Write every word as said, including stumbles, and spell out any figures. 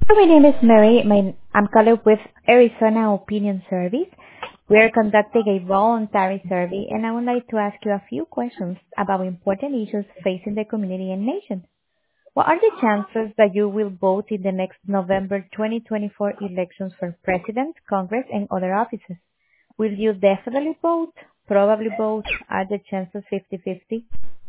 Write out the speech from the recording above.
My name is Mary. My, I'm calling with Arizona Opinion Service. We are conducting a voluntary survey, and I would like to ask you a few questions about important issues facing the community and nation. What are the chances that you will vote in the next November twenty twenty-four elections for President, Congress, and other offices? Will you definitely vote? Probably vote? Are the chances fifty-fifty?